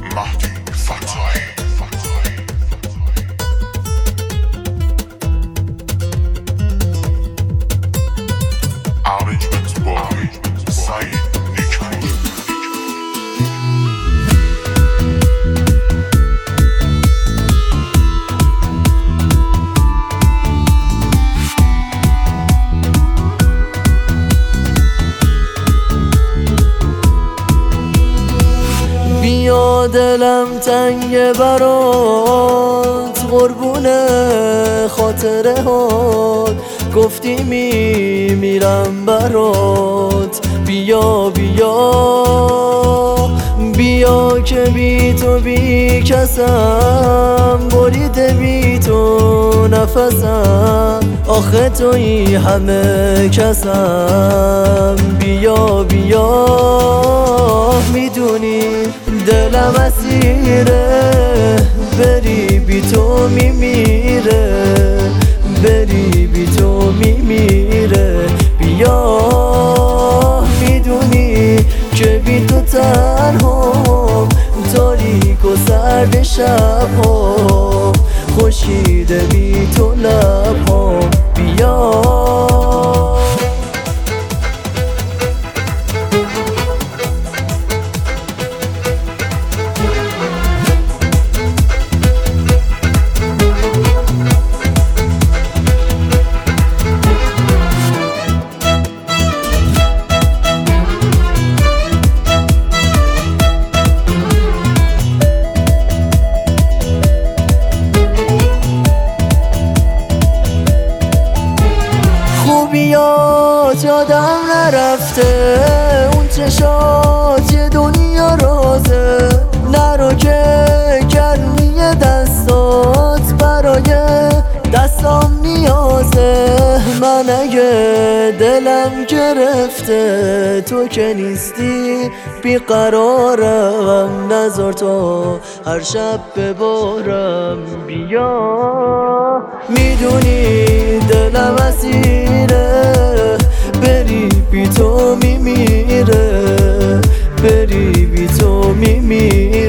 مهدی فتاحی. Arrangement by Saeed Nikhil. بیا دلم تنگ برات، قربون خاطره هات، گفتی میمیرم برات. بیا بیا که بی تو بی کسم، بریده بی تو نفسم، آخه تویی همه کسم. بیا میدونی دلم اسیره، بری بی تو میمیره، بری بی تو میمیره. بیا میدونی که بی تو تنهام، تاریک و سرد شب‌ها، خورشید بی تو لب‌هام. بیا خوبیات یادم نرفته، اون چشات یه دنیا رازه، نرو که گرمی دستات برای دستام نیازه. من اگه دلم گرفته تو که نیستی بیقرارم، نذار تا هر شب ببارم. بیا میدونی دلم اسیره، بری بی تو میمیره، بری بی تو میمیره.